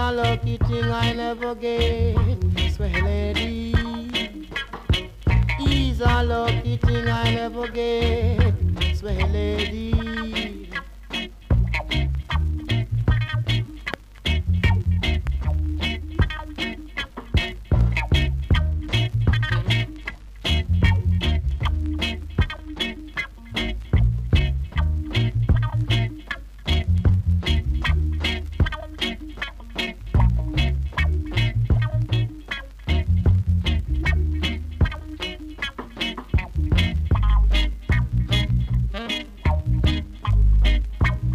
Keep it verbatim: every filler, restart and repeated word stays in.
a lucky thing I never get, swear lady. He's a lucky thing I never get, swear lady.